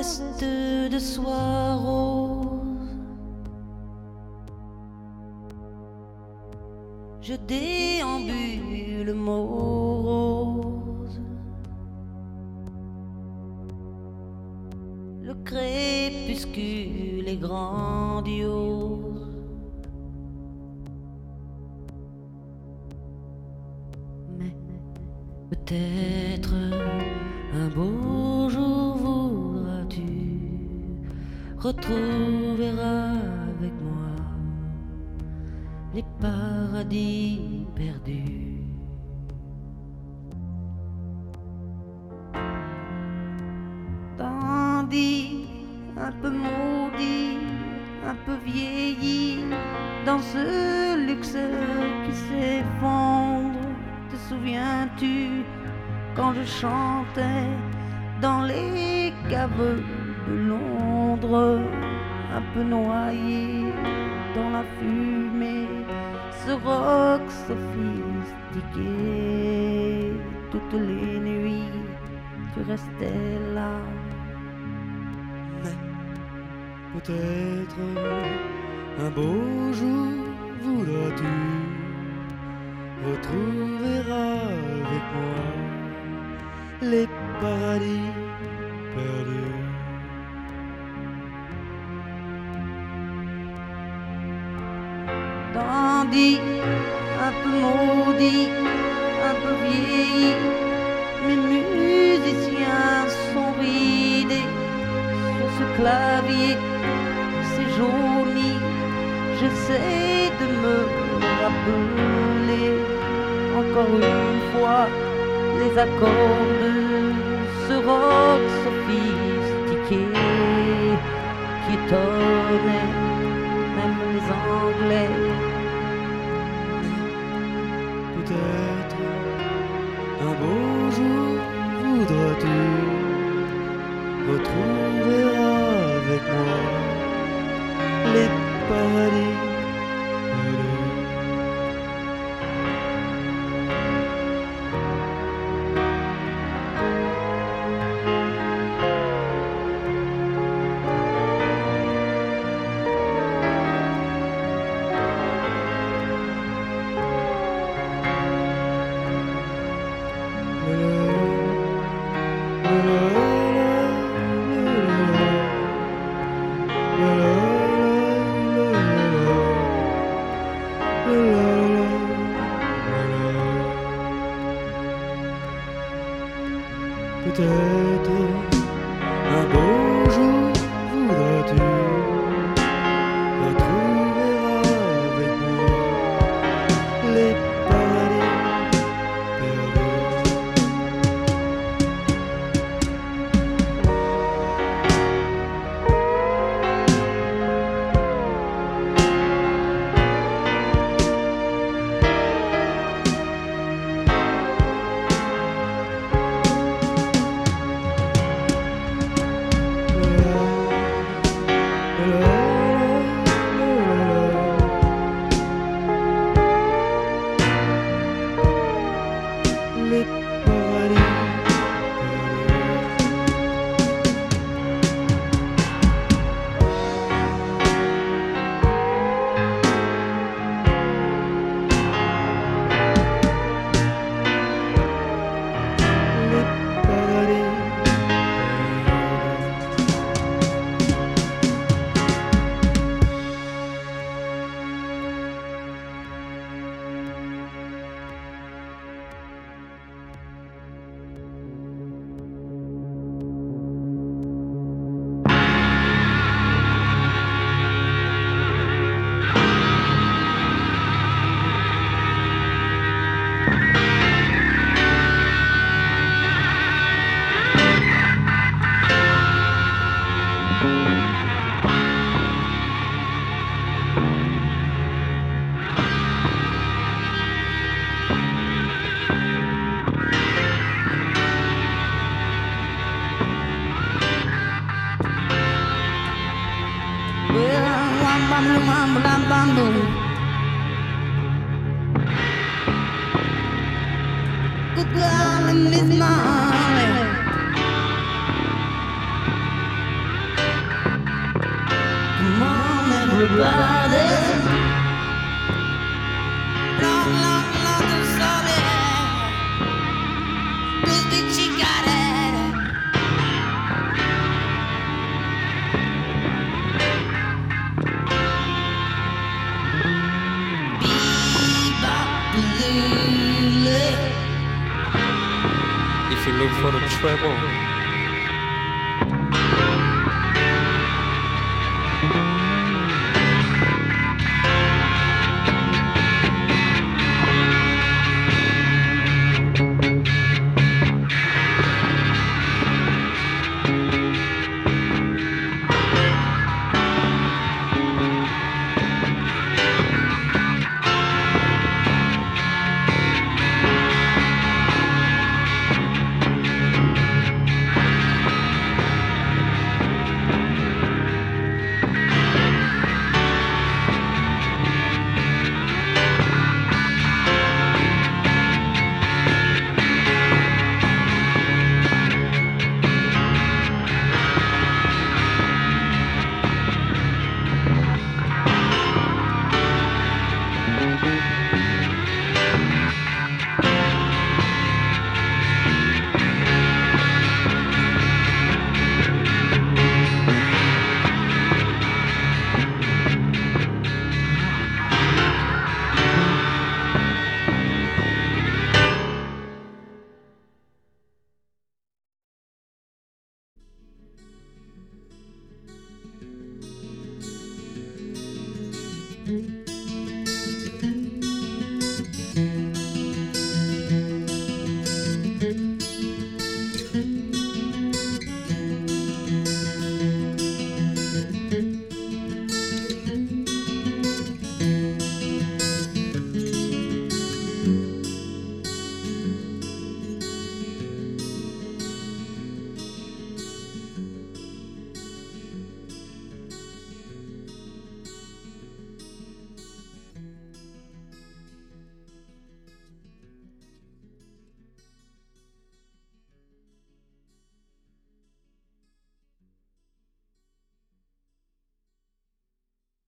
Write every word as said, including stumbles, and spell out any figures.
veste de soie rose. Je déambule morose. Le crépuscule est grandiose. Mais peut-être un beau jour voudras-tu retrouver avec moi les paradis perdus. Tandis un peu maudit, un peu vieilli, dans ce luxe qui s'effondre, te souviens-tu quand je chantais dans les caves de Londres, un peu noyé dans la fumée, ce rock sophistiqué. Toutes les nuits, tu restais là. Mais peut-être un beau jour voudras-tu retrouver avec moi les paradis perdus. Tandis un peu maudit, un peu vieilli, mes musiciens sont ridés sur ce clavier, c'est jauni. J'essaie de me rappeler encore une fois les accords de ce rock sophistiqué qui étonnait même les Anglais. Peut-être un beau jour voudras-tu retrouver avec moi les paradis perdus. Peut-être un beau jour voudras-tu retrouver avec moi les paradis perdus. Les paradis Les paradis Good God, I miss my everybody. Long, long, long and sorry. This bitch, she got it. Bebop, If you look for the treble,